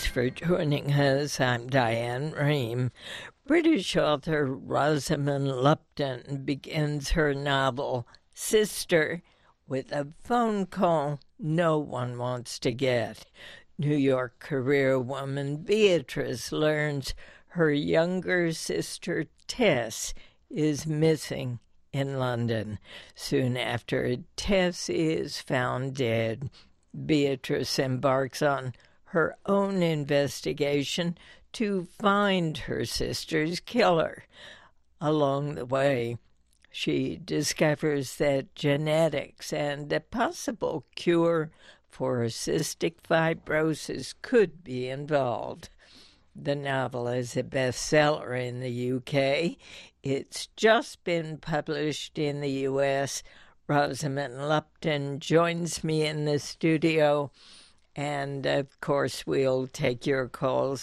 for joining us. I'm Diane Rehm. British author Rosamund Lupton begins her novel, Sister, with a phone call no one wants to get. New York career woman Beatrice learns her younger sister Tess is missing in London. Soon after Tess is found dead, Beatrice embarks on her own investigation to find her sister's killer. Along the way, she discovers that genetics and a possible cure for cystic fibrosis could be involved. The novel is a bestseller in the UK. It's just been published in the US. Rosamund Lupton joins me in the studio. And, of course, we'll take your calls,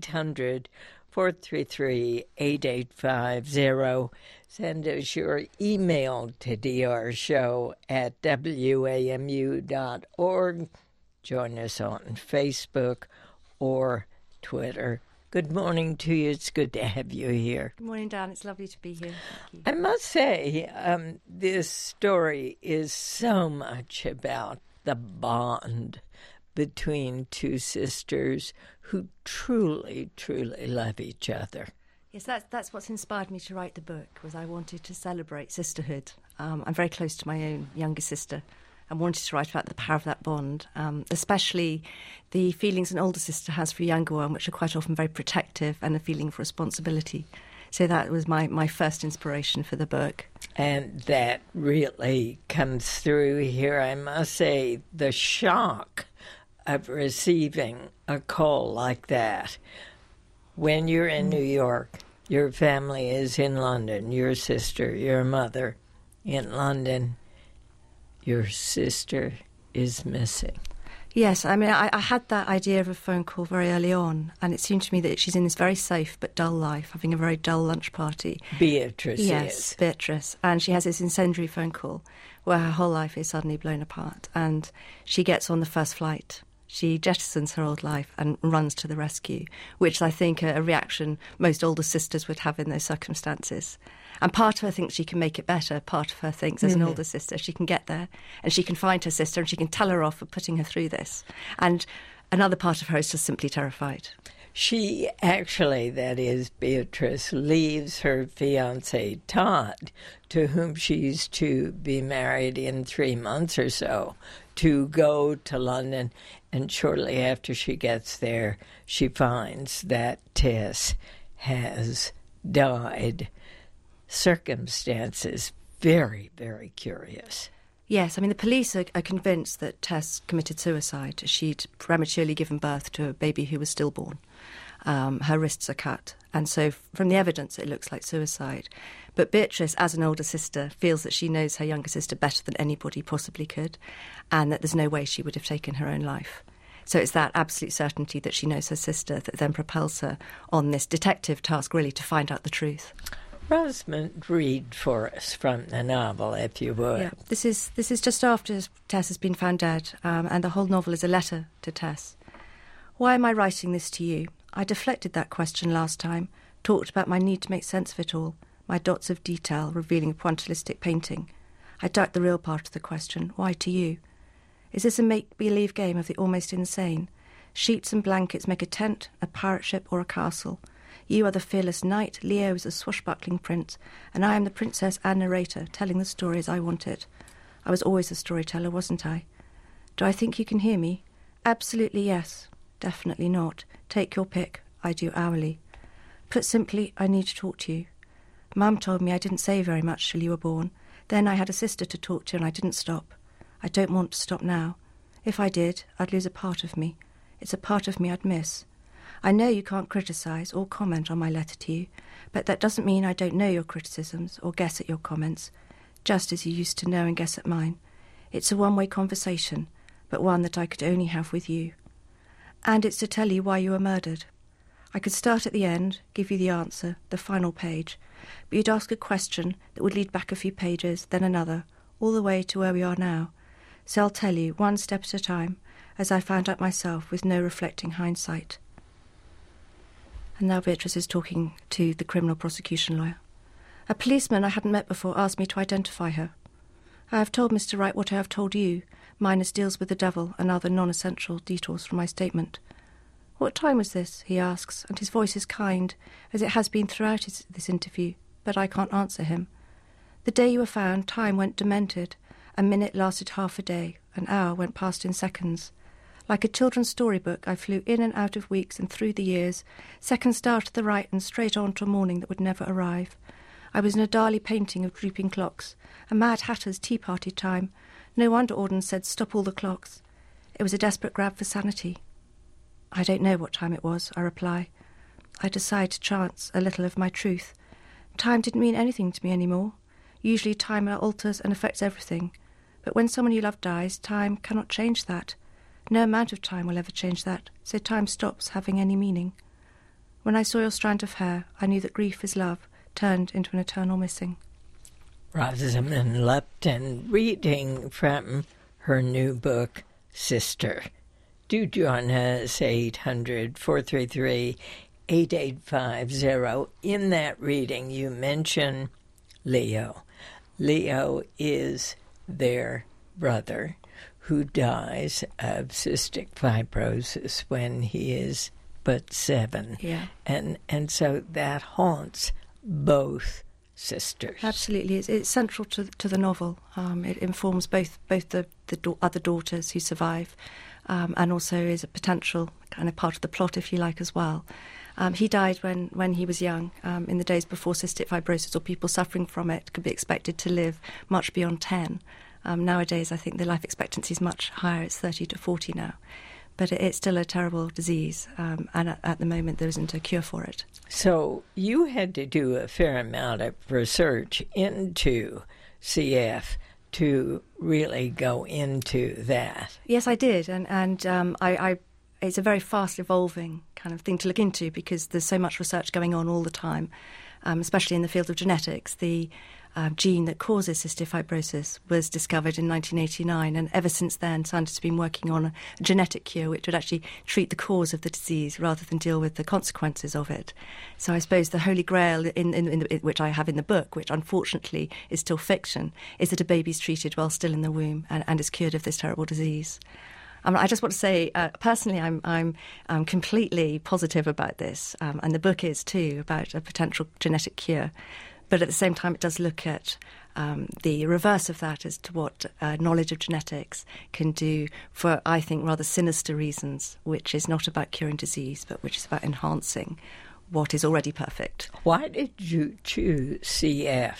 800-433-8850. Send us your email to drshow@wamu.org. Join us on Facebook or Twitter. Good morning to you. It's good to have you here. Good morning, Dan. It's lovely to be here. Thank you. I must say, this story is so much about the bond between two sisters who truly, truly love each other. Yes, that's what's inspired me to write the book, was I wanted to celebrate sisterhood. I'm very close to my own younger sister and wanted to write about the power of that bond, especially the feelings an older sister has for a younger one, which are quite often very protective, and a feeling of responsibility. So that was my first inspiration for the book. And that really comes through here. I must say, the shock of receiving a call like that. When you're in New York, your family is in London, your sister, your mother in London, your sister is missing. Yes, I mean, I had that idea of a phone call very early on, and it seemed to me that she's in this very safe but dull life, having a very dull lunch party. Beatrice Yes, Beatrice. And she has this incendiary phone call where her whole life is suddenly blown apart, and she gets on the first flight. She jettisons her old life and runs to the rescue, which I think a reaction most older sisters would have in those circumstances. And part of her thinks she can make it better. Part of her thinks, as an older sister, she can get there and she can find her sister and she can tell her off for putting her through this. And another part of her is just simply terrified. She actually, that is, Beatrice, leaves her fiancé, Todd, to whom she's to be married in 3 months or so, to go to London. And shortly after she gets there, she finds that Tess has died. Circumstances very, very curious. Yes, I mean, the police are convinced that Tess committed suicide. She'd prematurely given birth to a baby who was stillborn. Her wrists are cut. And so from the evidence, it looks like suicide. But Beatrice, as an older sister, feels that she knows her younger sister better than anybody possibly could, and that there's no way she would have taken her own life. So it's that absolute certainty that she knows her sister that then propels her on this detective task, really, to find out the truth. Rosamund, read for us from the novel, if you would. Yeah, this is just after Tess has been found dead, and the whole novel is a letter to Tess. Why am I writing this to you? I deflected that question last time, talked about my need to make sense of it all, my dots of detail revealing a pointillistic painting. I ducked the real part of the question. Why to you? Is this a make-believe game of the almost insane? Sheets and blankets make a tent, a pirate ship, or a castle. You are the fearless knight, Leo is a swashbuckling prince, and I am the princess and narrator, telling the story as I want it. I was always a storyteller, wasn't I? Do I think you can hear me? Absolutely yes. Definitely not. Take your pick. I do hourly. Put simply, I need to talk to you. Mum told me I didn't say very much till you were born. Then I had a sister to talk to and I didn't stop. I don't want to stop now. If I did, I'd lose a part of me. It's a part of me I'd miss. I know you can't criticise or comment on my letter to you, but that doesn't mean I don't know your criticisms or guess at your comments, just as you used to know and guess at mine. It's a one-way conversation, but one that I could only have with you. And it's to tell you why you were murdered. I could start at the end, give you the answer, the final page, but you'd ask a question that would lead back a few pages, then another, all the way to where we are now. So I'll tell you, one step at a time, as I found out myself with no reflecting hindsight. And now Beatrice is talking to the criminal prosecution lawyer. A policeman I hadn't met before asked me to identify her. I have told Mr. Wright what I have told you, minus deals with the devil and other non-essential detours from my statement. What time was this, he asks, and his voice is kind, as it has been throughout this interview, but I can't answer him. The day you were found, time went demented. A minute lasted half a day, an hour went past in seconds. Like a children's storybook, I flew in and out of weeks and through the years, seconds start to the right and straight on to a morning that would never arrive. I was in a Dali painting of drooping clocks, a Mad Hatter's tea party time. No wonder Auden said, "Stop all the clocks." It was a desperate grab for sanity. I don't know what time it was, I reply. I decide to chance a little of my truth. Time didn't mean anything to me anymore. Usually time alters and affects everything. But when someone you love dies, time cannot change that. No amount of time will ever change that, so time stops having any meaning. When I saw your strand of hair, I knew that grief is love, turned into an eternal missing. Rosamund Lupton reading from her new book, Sister. Do join us, 800-433-8850. In that reading, you mention Leo. Leo is their brother who dies of cystic fibrosis when he is but 7. Yeah. And so that haunts both sisters. Absolutely. It's central to the novel. It informs both the other daughters who survive, and also is a potential kind of part of the plot, if you like, as well. He died when he was young, in the days before cystic fibrosis or people suffering from it could be expected to live much beyond 10. Nowadays, I think the life expectancy is much higher. It's 30 to 40 now. But it's still a terrible disease, and at the moment there isn't a cure for it. So you had to do a fair amount of research into CF to really go into that. Yes, I did, and I it's a very fast evolving kind of thing to look into because there's so much research going on all the time, especially in the field of genetics. The gene that causes cystic fibrosis was discovered in 1989, and ever since then scientists have been working on a genetic cure which would actually treat the cause of the disease rather than deal with the consequences of it. So I suppose the holy grail, which I have in the book, which unfortunately is still fiction, is that a baby's treated while still in the womb and is cured of this terrible disease. I just want to say, personally, I'm completely positive about this, and the book is too, about a potential genetic cure. But at the same time, it does look at the reverse of that as to what knowledge of genetics can do for, I think, rather sinister reasons, which is not about curing disease, but which is about enhancing what is already perfect. Why did you choose CF?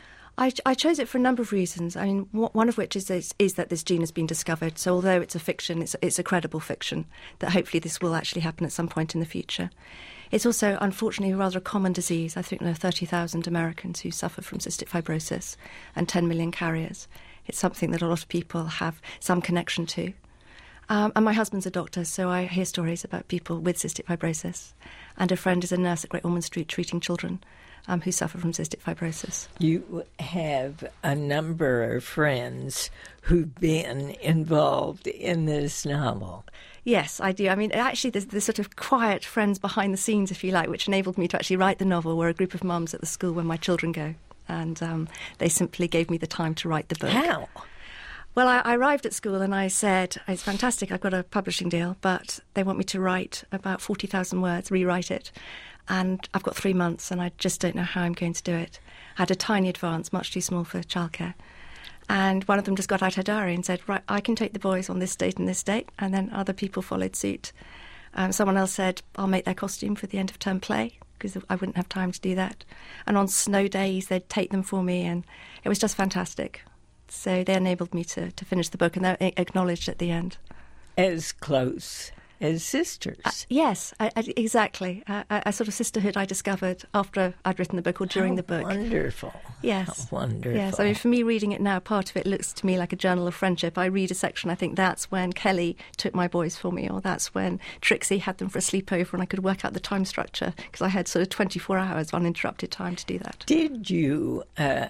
I chose it for a number of reasons. I mean, one of which is that this gene has been discovered. So although it's a fiction, it's a credible fiction, that hopefully this will actually happen at some point in the future. It's also, unfortunately, rather a common disease. I think there are 30,000 Americans who suffer from cystic fibrosis and 10 million carriers. It's something that a lot of people have some connection to. And my husband's a doctor, so I hear stories about people with cystic fibrosis. And a friend is a nurse at Great Ormond Street treating children who suffer from cystic fibrosis. You have a number of friends who've been involved in this novel. Yes, I do. I mean, actually, the sort of quiet friends behind the scenes, if you like, which enabled me to actually write the novel, were a group of mums at the school where my children go. And they simply gave me the time to write the book. How? Well, I arrived at school and I said, it's fantastic, I've got a publishing deal, but they want me to write about 40,000 words, rewrite it. And I've got 3 months and I just don't know how I'm going to do it. I had a tiny advance, much too small for childcare. And one of them just got out her diary and said, right, I can take the boys on this date and this date. And then other people followed suit. Someone else said, I'll make their costume for the end of term play, because I wouldn't have time to do that. And on snow days, they'd take them for me. And it was just fantastic. So they enabled me to finish the book, and they're acknowledged at the end. As close as sisters. Yes, exactly. A sort of sisterhood I discovered after I'd written the book or during the book. Wonderful. Yes. How wonderful. Yes, I mean, for me, reading it now, part of it looks to me like a journal of friendship. I read a section, I think that's when Kelly took my boys for me, or that's when Trixie had them for a sleepover, and I could work out the time structure, because I had sort of 24 hours of uninterrupted time to do that. Did you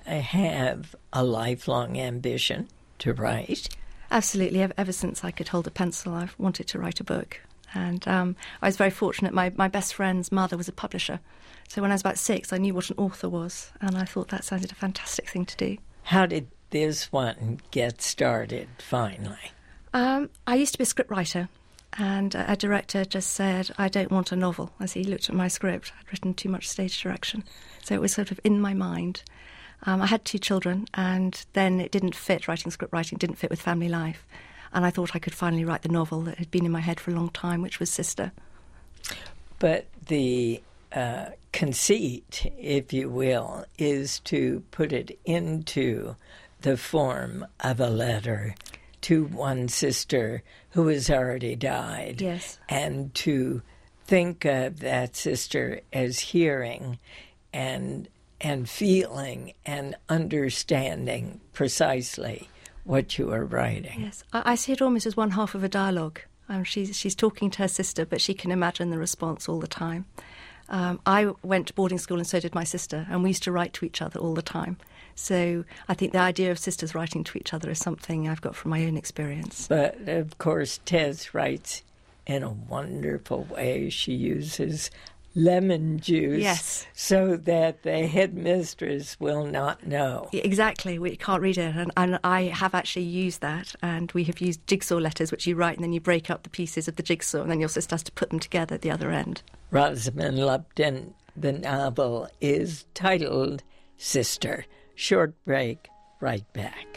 have a lifelong ambition to write? Absolutely. Ever since I could hold a pencil, I've wanted to write a book. And I was very fortunate. My best friend's mother was a publisher. So when I was about 6, I knew what an author was, and I thought that sounded a fantastic thing to do. How did this one get started, finally? I used to be a scriptwriter, and a director just said, I don't want a novel, as he looked at my script. I'd written too much stage direction. So it was sort of in my mind. I had 2 children, and then it didn't fit, script writing didn't fit with family life. And I thought I could finally write the novel that had been in my head for a long time, which was Sister. But the conceit, if you will, is to put it into the form of a letter to one sister who has already died. Yes. And to think of that sister as hearing and feeling and understanding precisely what you are writing. Yes, I see it almost as one half of a dialogue. She's talking to her sister, but she can imagine the response all the time. I went to boarding school and so did my sister, and we used to write to each other all the time. So I think the idea of sisters writing to each other is something I've got from my own experience. But, of course, Tess writes in a wonderful way. She uses lemon juice, yes, so that the headmistress will not know. Exactly, we can't read it, and I have actually used that, and we have used jigsaw letters, which you write and then you break up the pieces of the jigsaw, and then your sister has to put them together at the other end. Rosamund Lupton, the novel is titled Sister. Short break, right back.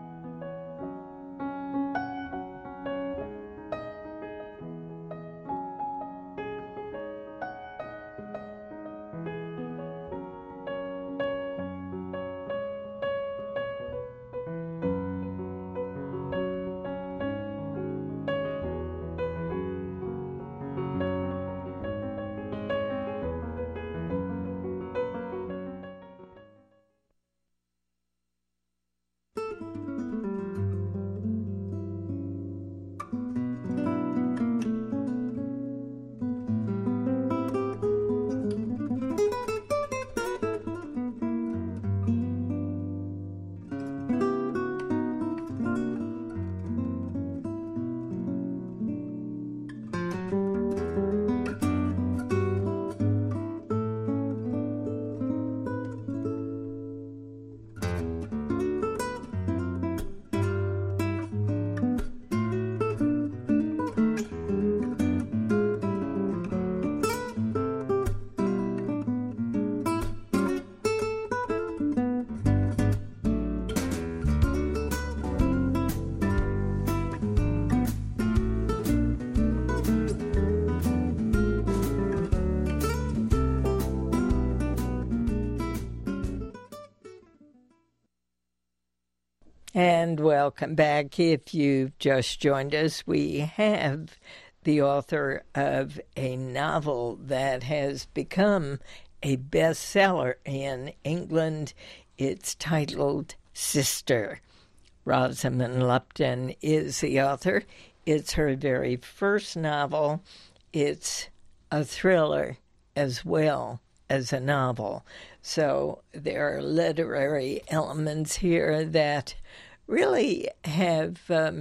And welcome back. If you've just joined us, we have the author of a novel that has become a bestseller in England. It's titled Sister. Rosamund Lupton is the author. It's her very first novel. It's a thriller as well as a novel. So there are literary elements here that really have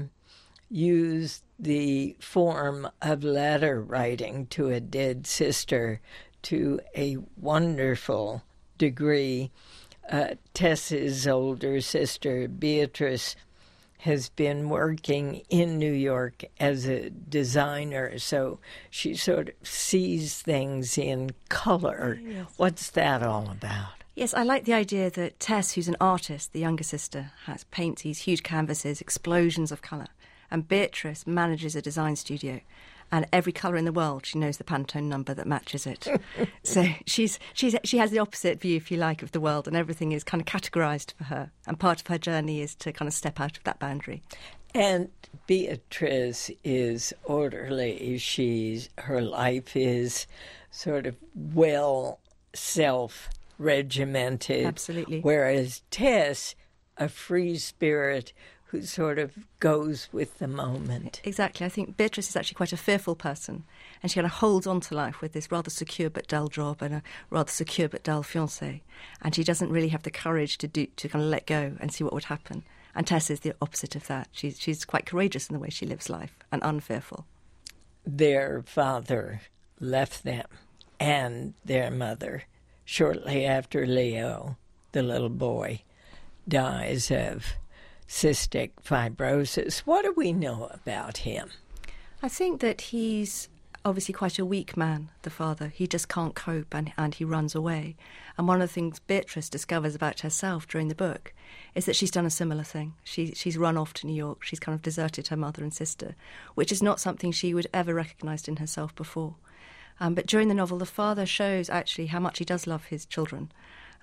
used the form of letter writing to a dead sister to a wonderful degree. Tess's older sister, Beatrice, has been working in New York as a designer, so she sort of sees things in color. Yes. What's that all about? Yes, I like the idea that Tess, who's an artist, the younger sister, paints these huge canvases, explosions of colour, and Beatrice manages a design studio. And every colour in the world, she knows the Pantone number that matches it. So she has the opposite view, if you like, of the world, and everything is kind of categorised for her. And part of her journey is to kind of step out of that boundary. And Beatrice is orderly. Her life is sort of well self-regimented. Absolutely. Whereas Tess, a free spirit who sort of goes with the moment. Exactly. I think Beatrice is actually quite a fearful person, and she kind of holds on to life with this rather secure but dull job and a rather secure but dull fiancé, and she doesn't really have the courage to kind of let go and see what would happen. And Tess is the opposite of that. She's quite courageous in the way she lives life and unfearful. their father left them and their mother shortly after Leo, the little boy, dies of cystic fibrosis. What do we know about him? I think that he's obviously quite a weak man, the father. He just can't cope and he runs away. And one of the things Beatrice discovers about herself during the book is that she's done a similar thing. She's run off to New York. She's kind of deserted her mother and sister, which is not something she would ever recognised in herself before. But during the novel, the father shows actually how much he does love his children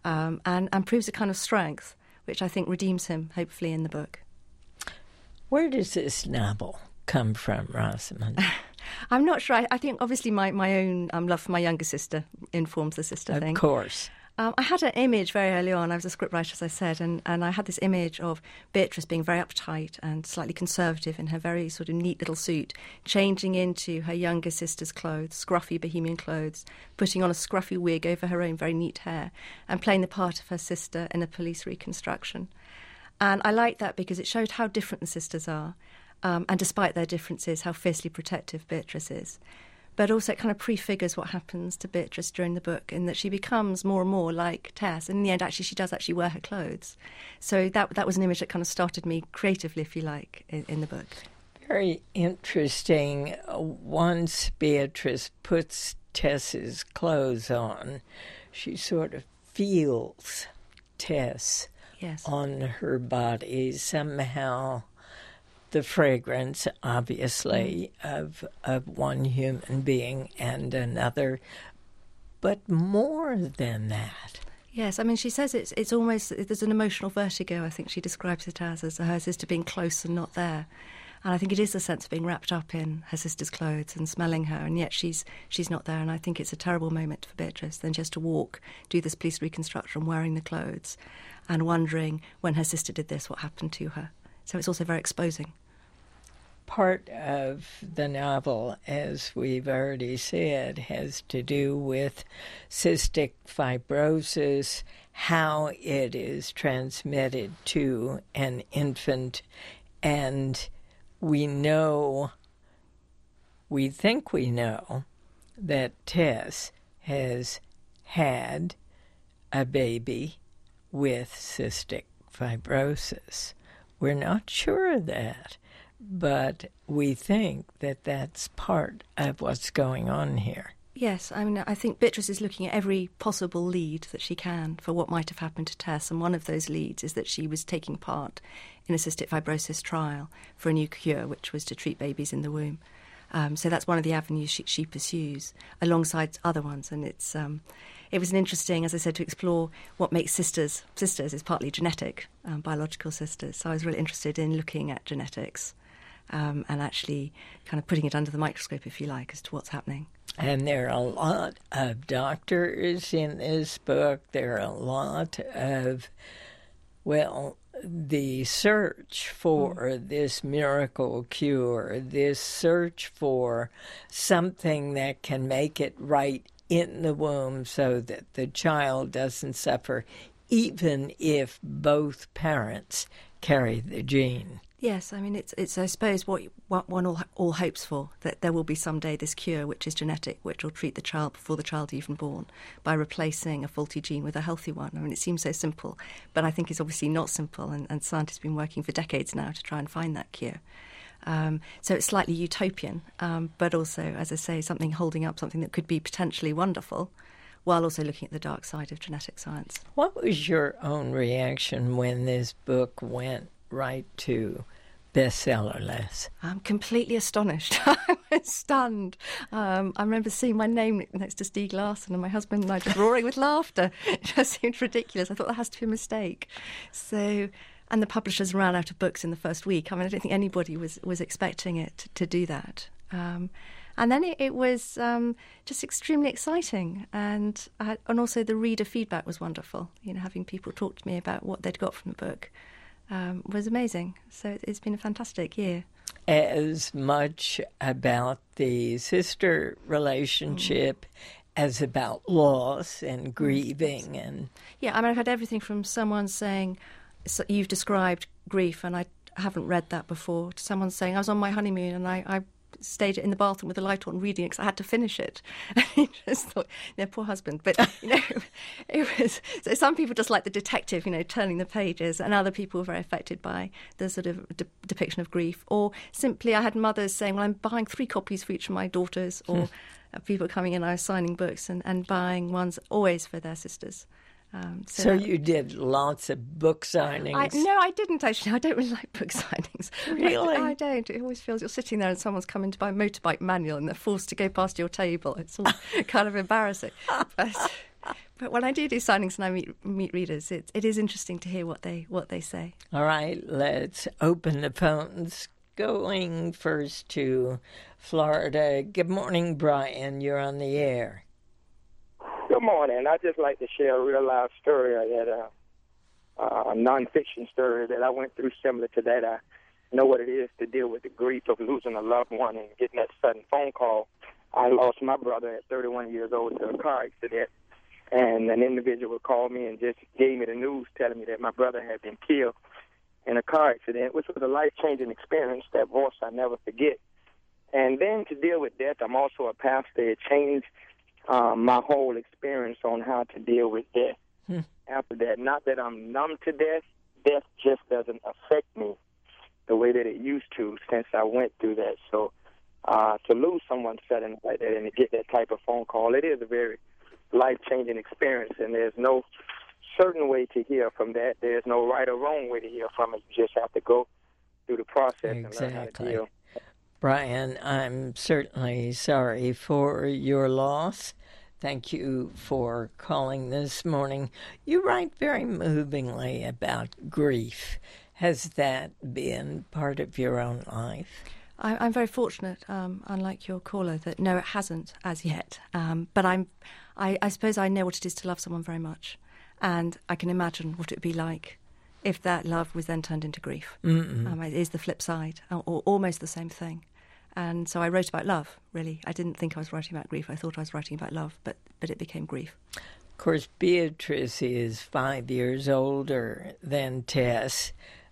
and proves a kind of strength, which I think redeems him, hopefully, in the book. Where does this novel come from, Rosamund? I'm not sure. I think obviously my own love for my younger sister informs the sister thing. Of course. I had an image very early on. I was a scriptwriter, as I said, and I had this image of Beatrice being very uptight and slightly conservative in her very sort of neat little suit, changing into her younger sister's clothes, scruffy bohemian clothes, putting on a scruffy wig over her own very neat hair, and playing the part of her sister in a police reconstruction. And I liked that because it showed how different the sisters are. And despite their differences, how fiercely protective Beatrice is. But also it kind of prefigures what happens to Beatrice during the book, in that she becomes more and more like Tess. And in the end, actually, she does actually wear her clothes. So that was an image that kind of started me creatively, if you like, in the book. Very interesting. Once Beatrice puts Tess's clothes on, she sort of feels Tess on her body somehow. The fragrance, obviously, of one human being and another, but more than that. Yes, I mean, she says it's almost, there's an emotional vertigo, I think she describes it as her sister being close and not there. And I think it is a sense of being wrapped up in her sister's clothes and smelling her, and yet she's not there. And I think it's a terrible moment for Beatrice, then just to walk, do this police reconstruction, wearing the clothes, and wondering when her sister did this, what happened to her. So it's also very exposing. Part of the novel, as we've already said, has to do with cystic fibrosis, how it is transmitted to an infant, and we think we know that Tess has had a baby with cystic fibrosis. We're not sure of that, but we think that that's part of what's going on here. Yes, I mean, I think Beatrice is looking at every possible lead that she can for what might have happened to Tess, and one of those leads is that she was taking part in a cystic fibrosis trial for a new cure, which was to treat babies in the womb. So that's one of the avenues she pursues, alongside other ones, and it was an interesting, as I said, to explore what makes sisters. Sisters is partly genetic, biological sisters. So I was really interested in looking at genetics and actually kind of putting it under the microscope, if you like, as to what's happening. And there are a lot of doctors in this book. There are a lot of, the search for this miracle cure, this search for something that can make it right in the womb so that the child doesn't suffer, even if both parents carry the gene. Yes, I mean, it's I suppose what one all hopes for, that there will be someday this cure which is genetic, which will treat the child before the child even born by replacing a faulty gene with a healthy one. I mean, it seems so simple, but I think it's obviously not simple, and scientists have been working for decades now to try and find that cure. So it's slightly utopian, but also, as I say, something holding up something that could be potentially wonderful, while also looking at the dark side of genetic science. What was your own reaction when this book went right to bestseller list? I'm completely astonished. I was stunned. I remember seeing my name next to Stieg Larsson, and my husband and I just roaring with laughter. It just seemed ridiculous. I thought that has to be a mistake. So, and the publishers ran out of books in the first week. I mean, I don't think anybody was expecting it to do that. And then it was just extremely exciting, and also the reader feedback was wonderful. You know, having people talk to me about what they'd got from the book was amazing. So it's been a fantastic year. As much about the sister relationship as about loss and grieving. And yeah, I mean, I've had everything from someone saying, so you've described grief and I haven't read that before, to someone saying, I was on my honeymoon and I stayed in the bathroom with the light on reading it because I had to finish it. He just thought, poor husband. But, it was... So some people just like the detective, turning the pages, and other people were very affected by the sort of depiction of grief. Or simply I had mothers saying, well, I'm buying 3 copies for each of my daughters, or people coming in, I was signing books and buying ones always for their sisters. So you did lots of book signings? No, I didn't actually. I don't really like book signings. Really? I don't. It always feels you're sitting there and someone's coming to buy a motorbike manual and they're forced to go past your table. It's all kind of embarrassing. But when I do signings and I meet readers, it is interesting to hear what they say. All right, let's open the phones. Going first to Florida. Good morning, Brian. You're on the air. Good morning. I'd just like to share a real life story, a nonfiction story that I went through similar to that. I know what it is to deal with the grief of losing a loved one and getting that sudden phone call. I lost my brother at 31 years old to a car accident, and an individual called me and just gave me the news telling me that my brother had been killed in a car accident, which was a life-changing experience. That voice I never forget. And then to deal with death, I'm also a pastor. It changed my whole experience on how to deal with death after that. Not that I'm numb to death. Death just doesn't affect me the way that it used to since I went through that. So to lose someone suddenly like that and to get that type of phone call, it is a very life-changing experience, and there's no certain way to heal from that. There's no right or wrong way to heal from it. You just have to go through the process and learn how to deal. Brian, I'm certainly sorry for your loss. Thank you for calling this morning. You write very movingly about grief. Has that been part of your own life? I'm very fortunate, unlike your caller, that no, it hasn't as yet. But I suppose I know what it is to love someone very much, and I can imagine what it would be like if that love was then turned into grief. It is the flip side, or almost the same thing. And so I wrote about love, really. I didn't think I was writing about grief. I thought I was writing about love, but it became grief. Of course, Beatrice is 5 years older than Tess.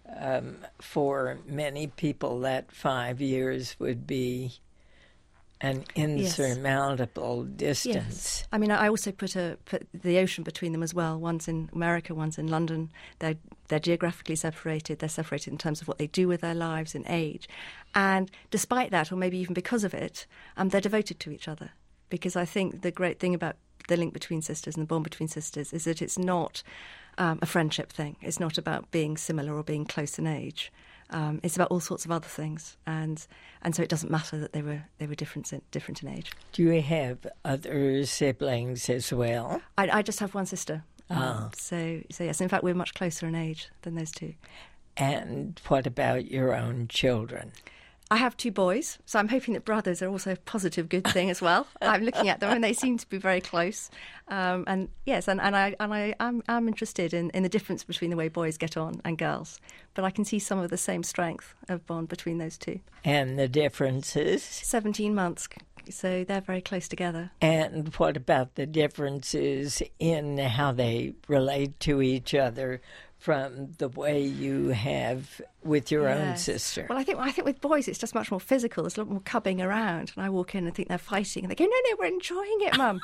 For many people, that 5 years would be an insurmountable distance. Yes. I mean, I also put the ocean between them as well. One's in America, one's in London. They're geographically separated. They're separated in terms of what they do with their lives and age. And despite that, or maybe even because of it, they're devoted to each other. Because I think the great thing about the link between sisters and the bond between sisters is that it's not a friendship thing. It's not about being similar or being close in age. It's about all sorts of other things, and so it doesn't matter that they were different in age. Do you have other siblings as well? I just have one sister. So yes, in fact, we're much closer in age than those two. And what about your own children? I have 2 boys, so I'm hoping that brothers are also a positive, good thing as well. I'm looking at them, and they seem to be very close. And yes, and I'm interested in the difference between the way boys get on and girls. But I can see some of the same strength of bond between those two. And the differences? 17 months, so they're very close together. And what about the differences in how they relate to each other from the way you have with your own sister? Well, I think with boys it's just much more physical. There's a lot more cubbing around, and I walk in and think they're fighting, and they go, "No, we're enjoying it, Mum."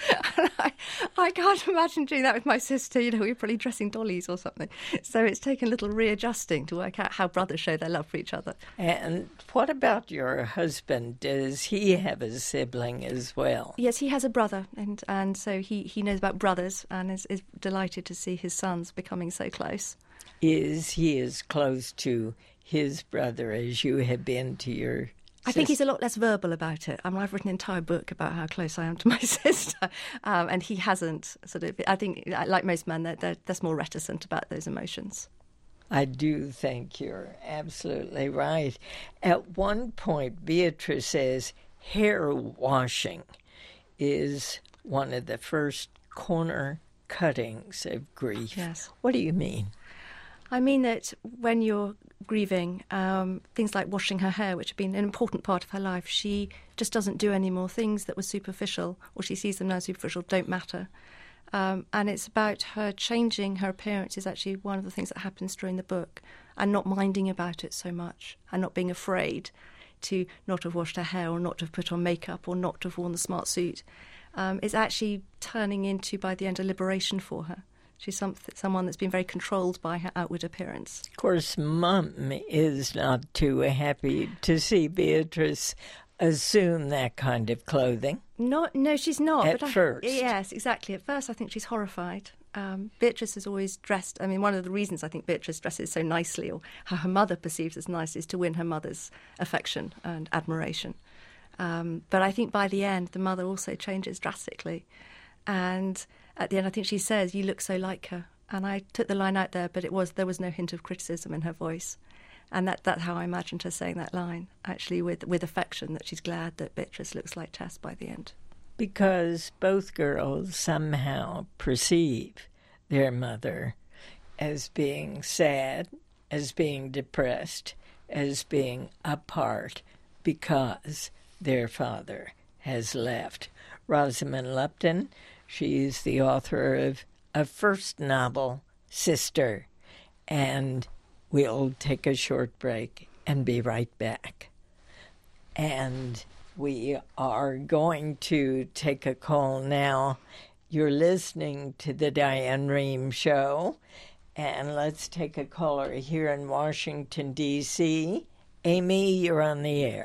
I can't imagine doing that with my sister. We're probably dressing dollies or something. So it's taken a little readjusting to work out how brothers show their love for each other. And what about your husband? Does he have a sibling as well? Yes, he has a brother, and so he knows about brothers and is delighted to see his sons becoming so close. Is he as close to his brother as you have been to your sister? I think he's a lot less verbal about it. I've written an entire book about how close I am to my sister, and he hasn't I think, like most men, they're more reticent about those emotions. I do think you're absolutely right. At one point, Beatrice says hair washing is one of the first corner cuttings of grief. Yes. What do you mean? I mean that when you're grieving, things like washing her hair, which have been an important part of her life, she just doesn't do anymore. Things that were superficial, or she sees them now as superficial, don't matter. And it's about her changing her appearance is actually one of the things that happens during the book, and not minding about it so much and not being afraid to not have washed her hair or not to have put on makeup or not to have worn the smart suit, is actually turning into, by the end, a liberation for her. She's someone that's been very controlled by her outward appearance. Of course, Mum is not too happy to see Beatrice assume that kind of clothing. No, she's not. At first. Yes, exactly. At first, I think she's horrified. Beatrice has always dressed... I mean, one of the reasons I think Beatrice dresses so nicely, or how her mother perceives as nice, is to win her mother's affection and admiration. But I think by the end, the mother also changes drastically. And at the end, I think she says, "You look so like her." And I took the line out there, but there was no hint of criticism in her voice. And that's how I imagined her saying that line, actually with affection, that she's glad that Beatrice looks like Tess by the end. Because both girls somehow perceive their mother as being sad, as being depressed, as being apart, because their father has left. Rosamund Lupton, she is the author of a first novel, Sister, and we'll take a short break and be right back. And we are going to take a call now. You're listening to the Diane Rehm Show, and let's take a caller here in Washington, D.C. Amy, you're on the air.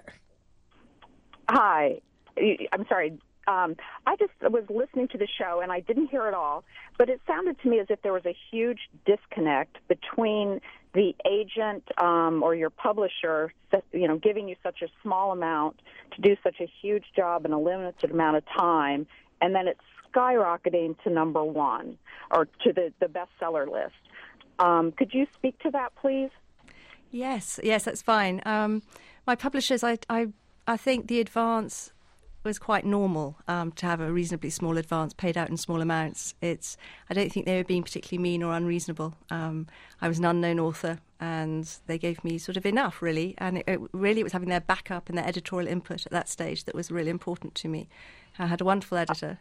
Hi. I'm sorry. I just was listening to the show, and I didn't hear it all, but it sounded to me as if there was a huge disconnect between the agent or your publisher, giving you such a small amount to do such a huge job in a limited amount of time, and then it's skyrocketing to number one or to the bestseller list. Could you speak to that, please? Yes, that's fine. My publishers, I think the advance was quite normal to have a reasonably small advance paid out in small amounts. I don't think they were being particularly mean or unreasonable. I was an unknown author, and they gave me sort of enough, really. And it was having their backup and their editorial input at that stage that was really important to me. I had a wonderful editor.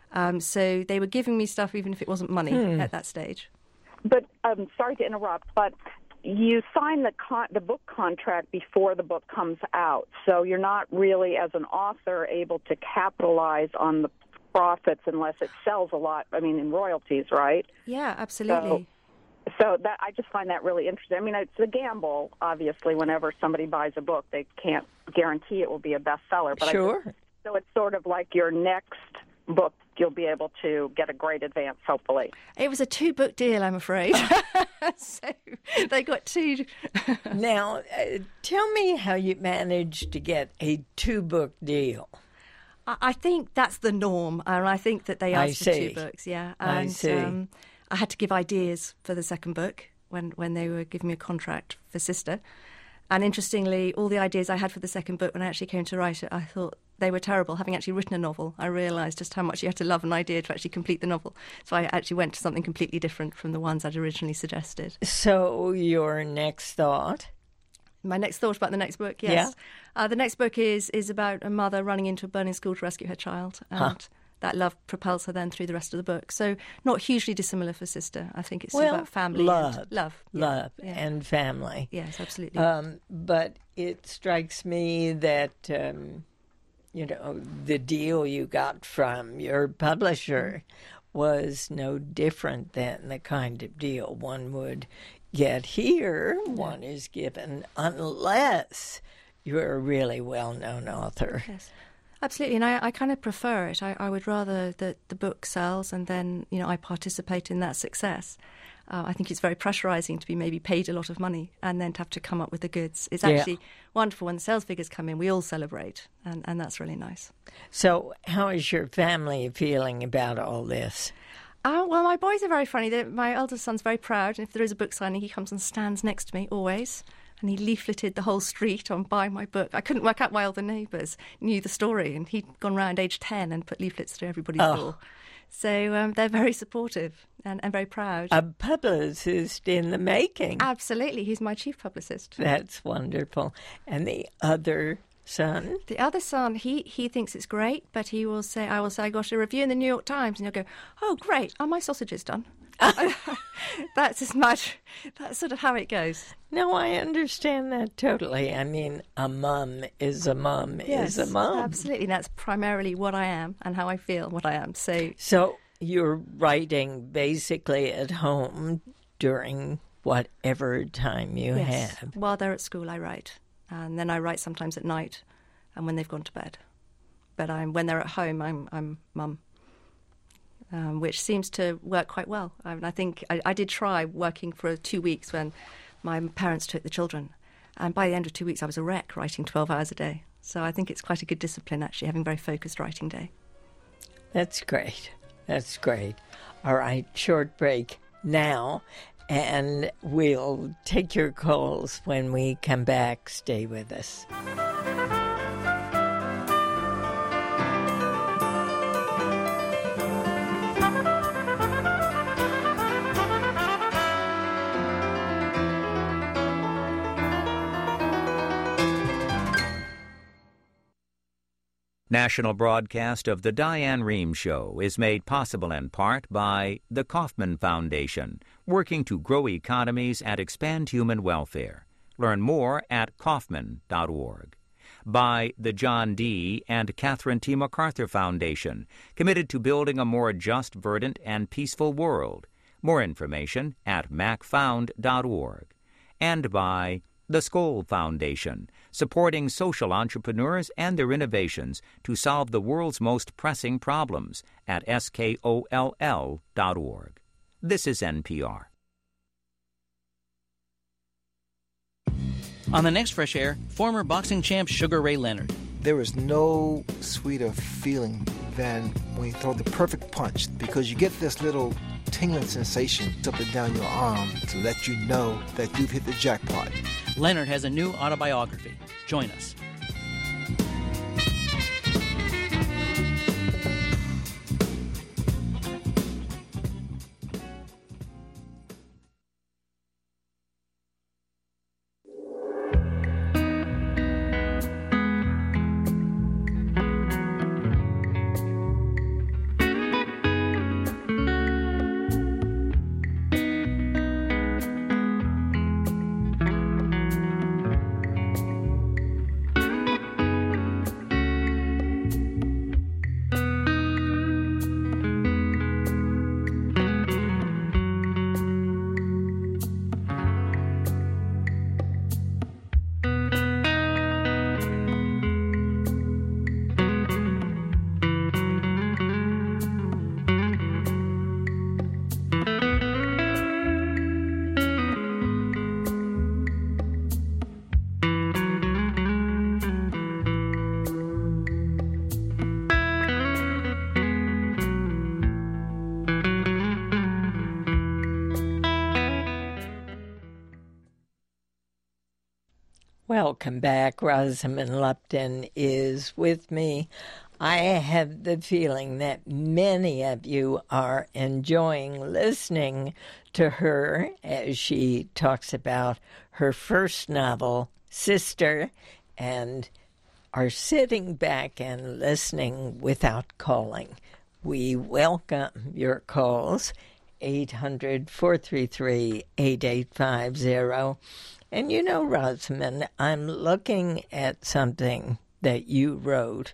So they were giving me stuff even if it wasn't money at that stage. But sorry to interrupt, but you sign the book contract before the book comes out, so you're not really, as an author, able to capitalize on the profits unless it sells a lot, in royalties, right? Yeah, absolutely. So that I just find that really interesting. It's a gamble, obviously. Whenever somebody buys a book, they can't guarantee it will be a bestseller. But sure. So it's sort of like your next book, you'll be able to get a great advance, hopefully. It was a 2-book deal, I'm afraid. So they got 2. Now, tell me how you managed to get a 2-book deal. I think that's the norm, and I think that they asked for 2 books, yeah. And, I see. I had to give ideas for the second book when they were giving me a contract for Sister. And interestingly, all the ideas I had for the second book, when I actually came to write it, I thought they were terrible. Having actually written a novel, I realised just how much you had to love an idea to actually complete the novel. So I actually went to something completely different from the ones I'd originally suggested. So your next thought? My next thought about the next book, yes. Yeah. The next book is about a mother running into a burning school to rescue her child. And that love propels her then through the rest of the book. So not hugely dissimilar for Sister. I think it's about family love. And love. Love and family. Yes, absolutely. But it strikes me that, the deal you got from your publisher was no different than the kind of deal one would get here. One is given unless you're a really well-known author. Yes. Absolutely, and I kind of prefer it. I would rather that the book sells and then, I participate in that success. I think it's very pressurising to be maybe paid a lot of money and then to have to come up with the goods. It's actually wonderful when the sales figures come in. We all celebrate, and that's really nice. So how is your family feeling about all this? Well, my boys are very funny. My eldest son's very proud, and if there is a book signing, he comes and stands next to me always. And he leafleted the whole street on buying my book. I couldn't work out why all the neighbours knew the story, and he'd gone round age 10 and put leaflets through everybody's door. So they're very supportive and very proud. A publicist in the making. Absolutely. He's my chief publicist. That's wonderful. And the other son? The other son, he thinks it's great, but I will say, I got a review in the New York Times, and he'll go, "Oh, great, are my sausages done?" That's as much. That's sort of how it goes. No, I understand that totally. I mean, a mum is a mum is a mum. Absolutely. That's primarily what I am and how I feel what I am. So you're writing basically at home during whatever time you have. While they're at school, I write. And then I write sometimes at night and when they've gone to bed. But when they're at home, I'm mum. Which seems to work quite well. I think I did try working for 2 weeks when my parents took the children. And by the end of 2 weeks, I was a wreck writing 12 hours a day. So I think it's quite a good discipline, actually, having a very focused writing day. That's great. That's great. All right, short break now. And we'll take your calls when we come back. Stay with us. National broadcast of The Diane Rehm Show is made possible in part by the Kauffman Foundation, working to grow economies and expand human welfare. Learn more at Kauffman.org. By the John D. and Catherine T. MacArthur Foundation, committed to building a more just, verdant, and peaceful world. More information at macfound.org. And by the Skoll Foundation, supporting social entrepreneurs and their innovations to solve the world's most pressing problems at skoll.org. This is NPR. On the next Fresh Air, former boxing champ Sugar Ray Leonard. There is no sweeter feeling than when you throw the perfect punch, because you get this little tingling sensation up and down your arm to let you know that you've hit the jackpot. Leonard has a new autobiography. Join us. Welcome back. Rosamund Lupton is with me. I have the feeling that many of you are enjoying listening to her as she talks about her first novel, Sister, and are sitting back and listening without calling. We welcome your calls, 800-433-8850. And you know, Rosamund, I'm looking at something that you wrote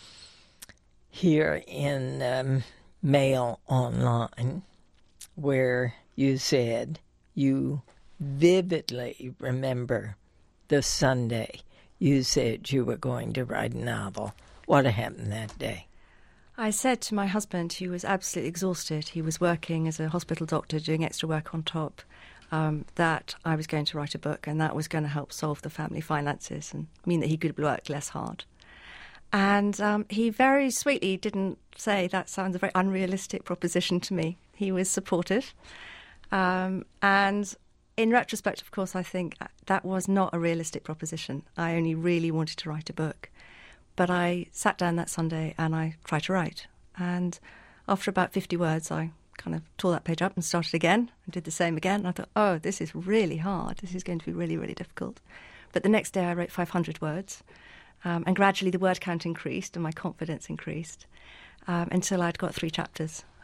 here in Mail Online, where you said you vividly remember the Sunday you said you were going to write a novel. What happened that day? I said to my husband, who was absolutely exhausted, he was working as a hospital doctor, doing extra work on top, that I was going to write a book, and that was going to help solve the family finances and mean that he could work less hard. And he very sweetly didn't say, that sounds a very unrealistic proposition to me. He was supportive. And in retrospect, of course, I think that was not a realistic proposition. I only really wanted to write a book. But I sat down that Sunday and I tried to write. And after about 50 words, I kind of tore that page up and started again and did the same again. And I thought, oh, this is really hard. This is going to be really, really difficult. But the next day I wrote 500 words. And gradually the word count increased and my confidence increased until I'd got 3 chapters.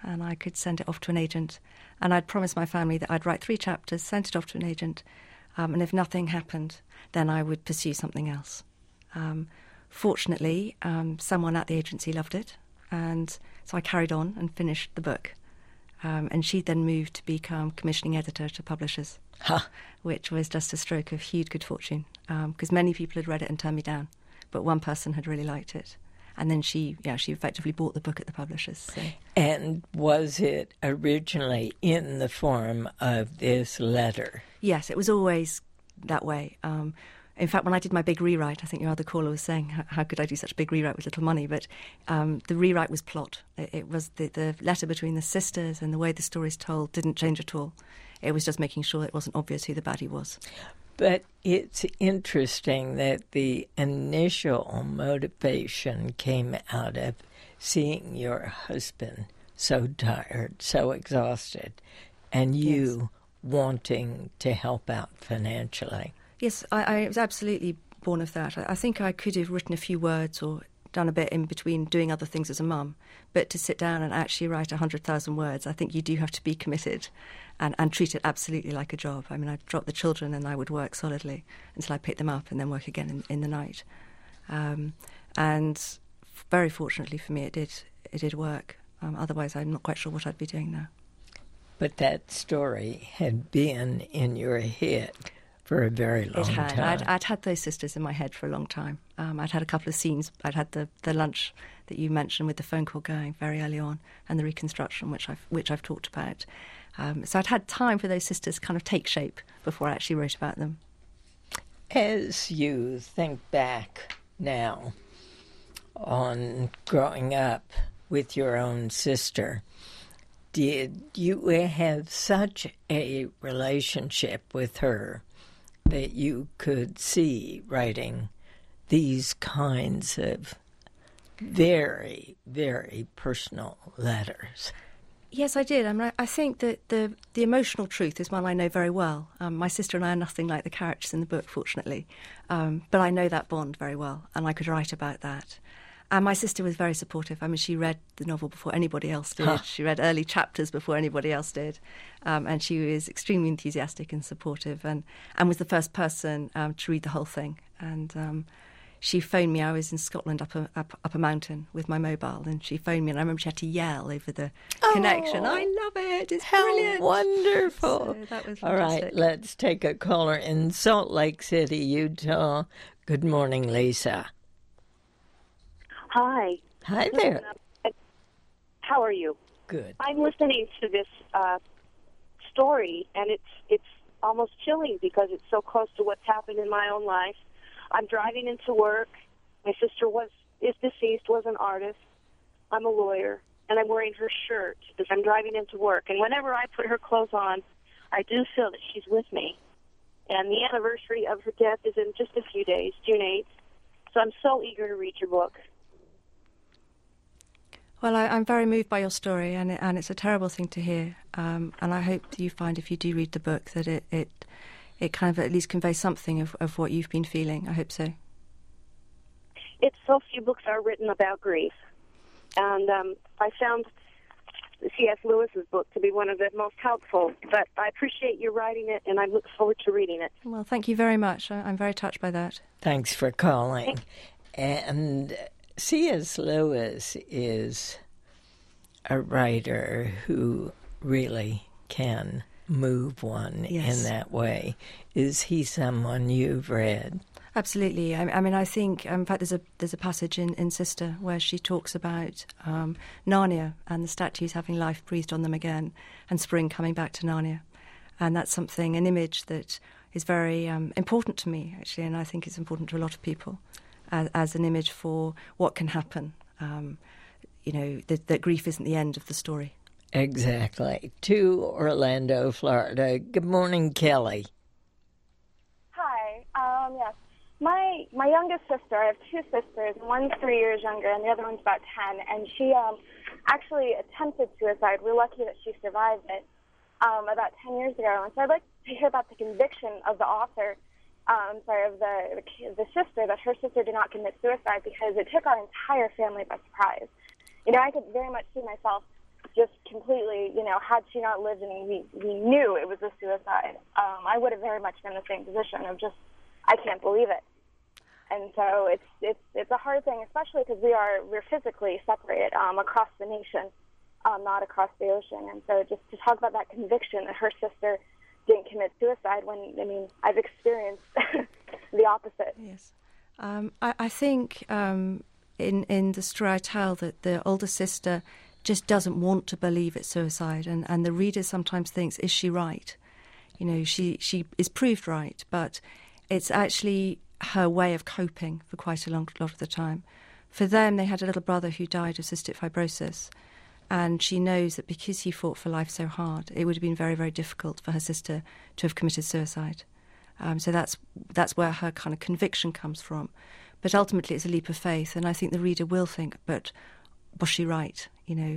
and I could send it off to an agent. And I'd promised my family that I'd write 3 chapters, send it off to an agent, and if nothing happened, then I would pursue something else. Fortunately, someone at the agency loved it, and so I carried on and finished the book. And she then moved to become commissioning editor to publishers, which was just a stroke of huge good fortune, because many people had read it and turned me down, but one person had really liked it. And then she effectively bought the book at the publishers. So. And was it originally in the form of this letter? Yes, it was always that way. In fact, when I did my big rewrite, I think your other caller was saying, how could I do such a big rewrite with little money? But the rewrite was plot. It was the letter between the sisters, and the way the story's told didn't change at all. It was just making sure it wasn't obvious who the baddie was. But it's interesting that the initial motivation came out of seeing your husband so tired, so exhausted, and you wanting to help out financially. Yes, I was absolutely born of that. I think I could have written a few words or done a bit in between doing other things as a mum, but to sit down and actually write 100,000 words, I think you do have to be committed and treat it absolutely like a job. I mean, I'd drop the children and I would work solidly until I picked them up and then work again in the night. And very fortunately for me, it did work. Otherwise, I'm not quite sure what I'd be doing now. But that story had been in your head for a very long time. I'd had those sisters in my head for a long time. I'd had a couple of scenes. I'd had the lunch that you mentioned with the phone call going very early on, and the reconstruction, which I've talked about. So I'd had time for those sisters kind of take shape before I actually wrote about them. As you think back now on growing up with your own sister, did you have such a relationship with her that you could see writing these kinds of very, very personal letters? Yes, I did. I mean, I think that the emotional truth is one I know very well. My sister and I are nothing like the characters in the book, fortunately. But I know that bond very well, and I could write about that. And my sister was very supportive. I mean, she read the novel before anybody else did. She read early chapters before anybody else did. And she was extremely enthusiastic and supportive, and was the first person to read the whole thing. And she phoned me. I was in Scotland up a mountain with my mobile, and she phoned me, and I remember she had to yell over the connection. I love it. It's brilliant. How wonderful. So that was fantastic. All right, let's take a caller in Salt Lake City, Utah. Good morning, Lisa. Hi. Hi there. How are you? Good. I'm listening to this story, and it's almost chilling because it's so close to what's happened in my own life. I'm driving into work. My sister is deceased, was an artist. I'm a lawyer, and I'm wearing her shirt as I'm driving into work. And whenever I put her clothes on, I do feel that she's with me. And the anniversary of her death is in just a few days, June 8th. So I'm so eager to read your book. Well, I'm very moved by your story, and it's a terrible thing to hear. And I hope that you find, if you do read the book, that it kind of at least conveys something of what you've been feeling. I hope so. It's so few books are written about grief. And I found C.S. Lewis's book to be one of the most helpful. But I appreciate you writing it, and I look forward to reading it. Well, thank you very much. I'm very touched by that. Thanks for calling. And C.S. Lewis is a writer who really can move one in that way. Is he someone you've read? Absolutely. I mean, I think, in fact, there's a passage in Sister where she talks about Narnia and the statues having life breathed on them again, and spring coming back to Narnia. And that's something, an image that is very important to me, actually, and I think it's important to a lot of people. As an image for what can happen, that grief isn't the end of the story. Exactly. To Orlando, Florida. Good morning, Kelly. Hi. Yes. My youngest sister, I have two sisters, one's 3 years younger and the other one's about 10, and she actually attempted suicide. We're lucky that she survived it about 10 years ago. And so I'd like to hear about the conviction of the author, of the sister, that her sister did not commit suicide, because it took our entire family by surprise. I could very much see myself just completely, had she not lived and we knew it was a suicide, I would have very much been in the same position of just, I can't believe it. And so it's a hard thing, especially because we're physically separated across the nation, not across the ocean. And so just to talk about that conviction that her sister didn't commit suicide when, I've experienced the opposite. Yes. I think in the story I tell that the older sister just doesn't want to believe it's suicide, and the reader sometimes thinks, is she right? She is proved right, but it's actually her way of coping for quite a lot of the time. For them, they had a little brother who died of cystic fibrosis, and she knows that because he fought for life so hard, it would have been very, very difficult for her sister to have committed suicide. So that's where her kind of conviction comes from. But ultimately, it's a leap of faith, and I think the reader will think, but was she right?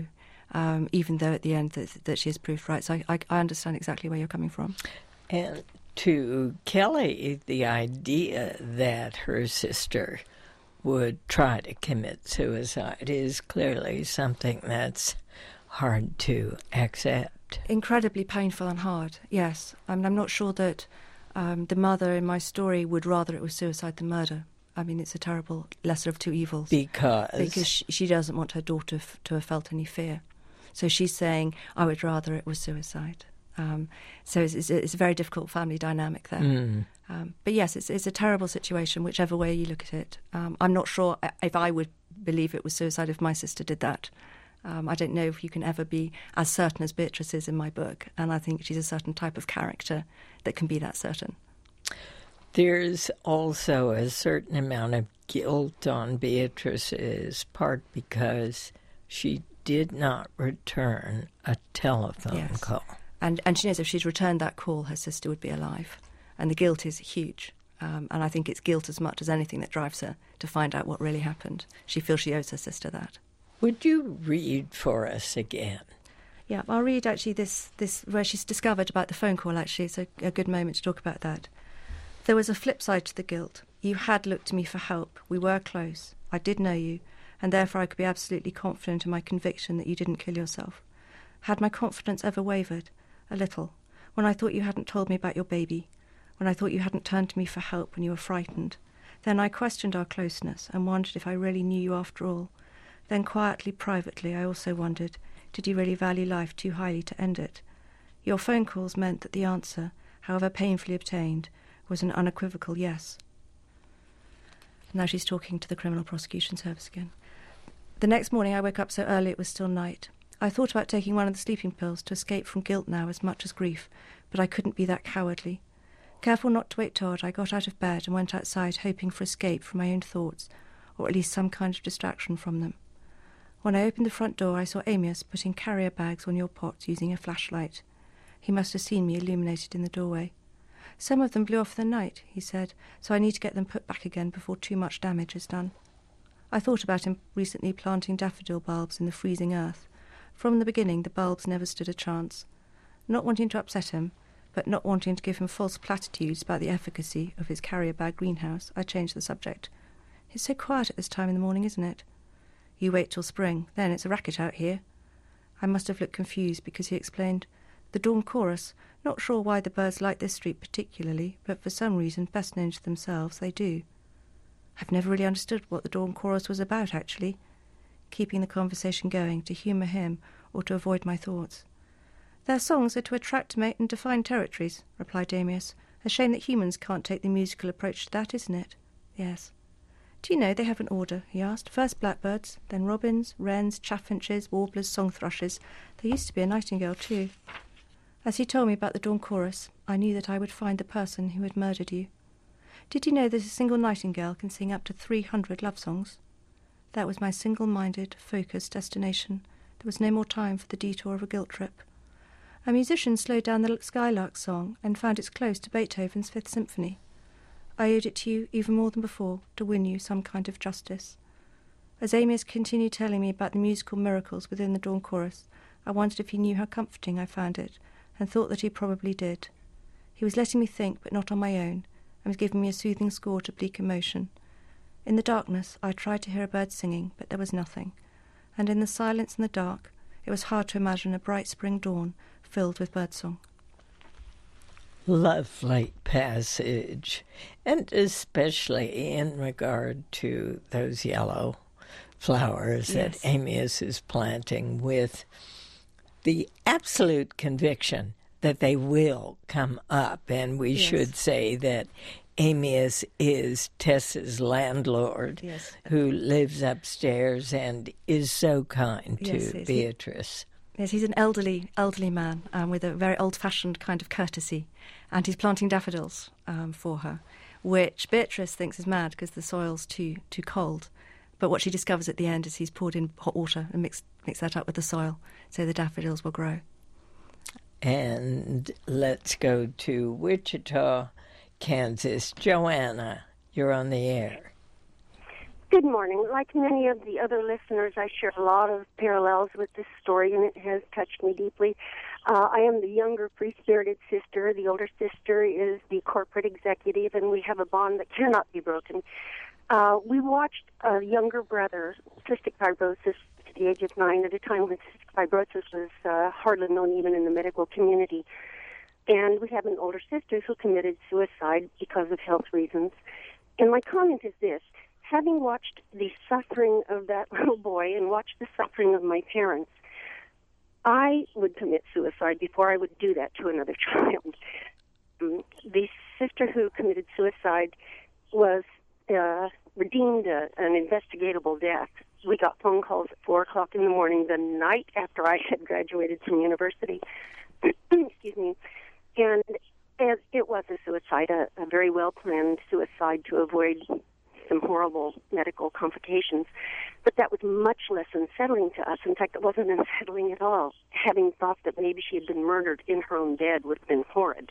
Even though at the end that she is proved right. So I understand exactly where you're coming from. And to Kelly, the idea that her sister would try to commit suicide is clearly something that's hard to accept. Incredibly painful and hard, yes. I'm not sure that the mother in my story would rather it was suicide than murder. It's a terrible lesser of two evils. Because she doesn't want her daughter to have felt any fear. So she's saying, I would rather it was suicide. So it's a very difficult family dynamic there. But yes, it's a terrible situation, whichever way you look at it. I'm not sure if I would believe it was suicide if my sister did that. I don't know if you can ever be as certain as Beatrice is in my book, and I think she's a certain type of character that can be that certain. There's also a certain amount of guilt on Beatrice's part because she did not return a telephone call. And she knows if she'd returned that call, her sister would be alive. And the guilt is huge. And I think it's guilt as much as anything that drives her to find out what really happened. She feels she owes her sister that. Would you read for us again? Yeah, I'll read actually this where she's discovered about the phone call, actually. It's a good moment to talk about that. There was a flip side to the guilt. You had looked to me for help. We were close. I did know you, and therefore I could be absolutely confident in my conviction that you didn't kill yourself. Had my confidence ever wavered? A little. When I thought you hadn't told me about your baby. When I thought you hadn't turned to me for help when you were frightened. Then I questioned our closeness and wondered if I really knew you after all. Then quietly, privately, I also wondered, did you really value life too highly to end it? Your phone calls meant that the answer, however painfully obtained, was an unequivocal yes. Now she's talking to the Criminal Prosecution Service again. The next morning I woke up so early it was still night. I thought about taking one of the sleeping pills to escape from guilt now as much as grief, but I couldn't be that cowardly. Careful not to wake Todd, I got out of bed and went outside hoping for escape from my own thoughts, or at least some kind of distraction from them. When I opened the front door I saw Amias putting carrier bags on your pots using a flashlight. He must have seen me illuminated in the doorway. Some of them blew off in the night, he said, so I need to get them put back again before too much damage is done. I thought about him recently planting daffodil bulbs in the freezing earth. From the beginning, the bulbs never stood a chance. Not wanting to upset him, but not wanting to give him false platitudes about the efficacy of his carrier bag greenhouse, I changed the subject. It's so quiet at this time in the morning, isn't it? You wait till spring, then it's a racket out here. I must have looked confused because he explained, the dawn chorus, not sure why the birds like this street particularly, but for some reason best known to themselves, they do. I've never really understood what the dawn chorus was about, actually. Keeping the conversation going, to humour him or to avoid my thoughts. Their songs are to attract, mate, and define territories, replied Amias. A shame that humans can't take the musical approach to that, isn't it? Yes. Do you know they have an order, he asked. First blackbirds, then robins, wrens, chaffinches, warblers, song thrushes. There used to be a nightingale, too. As he told me about the dawn chorus, I knew that I would find the person who had murdered you. Did you know that a single nightingale can sing up to 300 love songs? That was my single-minded, focused destination. There was no more time for the detour of a guilt trip. A musician slowed down the Skylark song and found it close to Beethoven's Fifth Symphony. I owed it to you, even more than before, to win you some kind of justice. As Amias continued telling me about the musical miracles within the dawn chorus, I wondered if he knew how comforting I found it, and thought that he probably did. He was letting me think, but not on my own, and was giving me a soothing score to bleak emotion. In the darkness, I tried to hear a bird singing, but there was nothing, and in the silence and the dark, it was hard to imagine a bright spring dawn filled with birdsong. Lovely passage, and especially in regard to those yellow flowers that Amias is planting, with the absolute conviction that they will come up. And we should say that Amias is Tess's landlord, who lives upstairs and is so kind to Beatrice. Yes, he's an elderly man with a very old-fashioned kind of courtesy, and he's planting daffodils for her, which Beatrice thinks is mad because the soil's too cold. But what she discovers at the end is he's poured in hot water and mixed that up with the soil, so the daffodils will grow. And let's go to Wichita, Kansas. Joanna, you're on the air. Good morning. Like many of the other listeners, I share a lot of parallels with this story, and it has touched me deeply. I am the younger free-spirited sister. The older sister is the corporate executive, and we have a bond that cannot be broken. We watched a younger brother, cystic fibrosis, at the age of 9, at a time when cystic fibrosis was hardly known even in the medical community. And we have an older sister who committed suicide because of health reasons. And my comment is this. Having watched the suffering of that little boy and watched the suffering of my parents, I would commit suicide before I would do that to another child. The sister who committed suicide was redeemed an investigatable death. We got phone calls at 4 o'clock in the morning the night after I had graduated from university. Excuse me. And it was a suicide, a very well-planned suicide to avoid some horrible medical complications. But that was much less unsettling to us. In fact, it wasn't unsettling at all. Having thought that maybe she had been murdered in her own bed would have been horrid.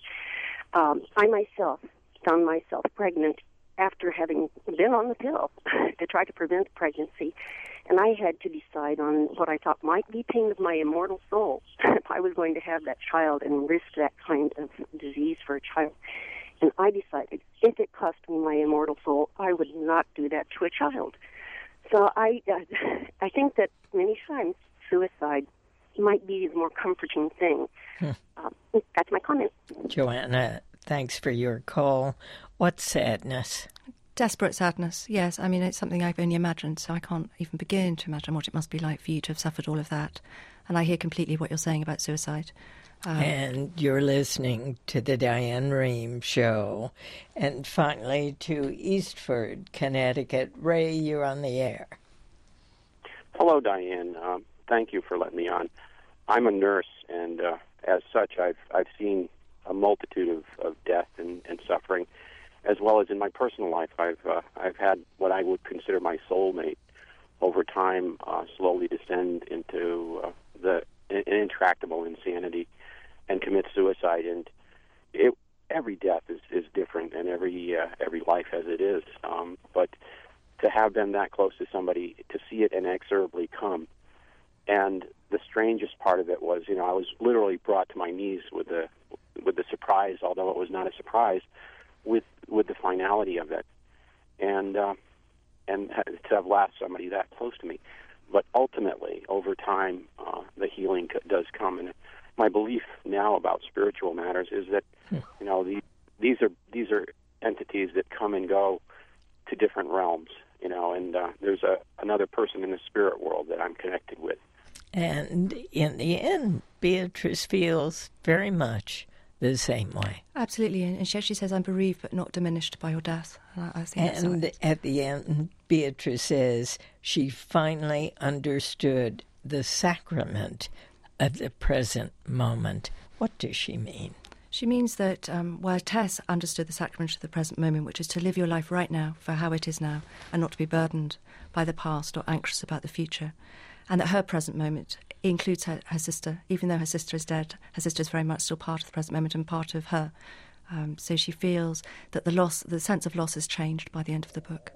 I myself found myself pregnant after having been on the pill to try to prevent pregnancy. And I had to decide on what I thought might be pain of my immortal soul if I was going to have that child and risk that kind of disease for a child. And I decided if it cost me my immortal soul, I would not do that to a child. So I think that many times suicide might be the more comforting thing. That's my comment. Joanna, thanks for your call. What sadness? Desperate sadness, yes. I mean, it's something I've only imagined, so I can't even begin to imagine what it must be like for you to have suffered all of that. And I hear completely what you're saying about suicide. And you're listening to the Diane Rehm Show. And finally to Eastford, Connecticut. Ray, you're on the air. Hello, Diane. Thank you for letting me on. I'm a nurse, and as such, I've seen a multitude of death and suffering, as well as in my personal life. I've had what I would consider my soulmate over time slowly descend into an intractable insanity and commit suicide. And every death is different, and every life as it is. But to have been that close to somebody, to see it inexorably come, and the strangest part of it was, I was literally brought to my knees with the surprise, although it was not a surprise, with the finality of it, and to have lost somebody that close to me. But ultimately, over time, the healing does come. And my belief now about spiritual matters is that these are entities that come and go to different realms. And there's another person in the spirit world that I'm connected with. And in the end, Beatrice feels very much the same way. Absolutely, and she actually says, I'm bereaved but not diminished by your death. I think and that's at the end, Beatrice says she finally understood the sacrament of the present moment. What does she mean? She means that while Tess understood the sacrament of the present moment, which is to live your life right now for how it is now and not to be burdened by the past or anxious about the future, and that her present moment includes her sister. Even though her sister is dead, her sister is very much still part of the present moment and part of her. So she feels that the sense of loss has changed by the end of the book.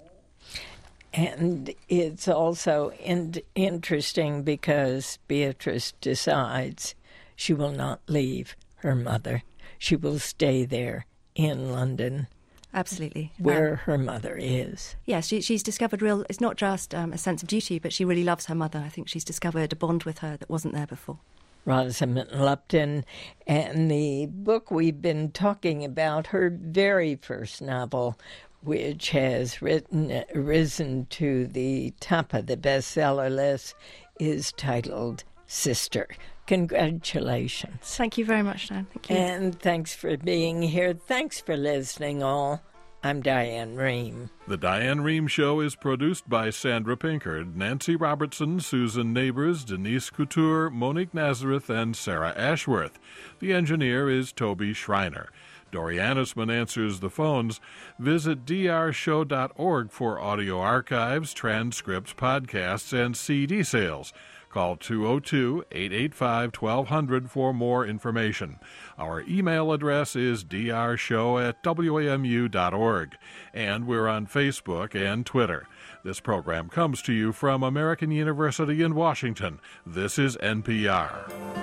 And it's also interesting because Beatrice decides she will not leave her mother. She will stay there in London Absolutely. Where her mother is. Yes, she's discovered it's not just a sense of duty, but she really loves her mother. I think she's discovered a bond with her that wasn't there before. Rosamund Lupton, and the book we've been talking about, her very first novel, which has risen to the top of the bestseller list, is titled Sister. Congratulations. Thank you very much, Dan. Thank you. And thanks for being here. Thanks for listening, all. I'm Diane Rehm. The Diane Rehm Show is produced by Sandra Pinkard, Nancy Robertson, Susan Neighbors, Denise Couture, Monique Nazareth, and Sarah Ashworth. The engineer is Toby Schreiner. Dori Annisman answers the phones. Visit drshow.org for audio archives, transcripts, podcasts, and CD sales. Call 202-885-1200 for more information. Our email address is drshow@wamu.org, and we're on Facebook and Twitter. This program comes to you from American University in Washington. This is NPR.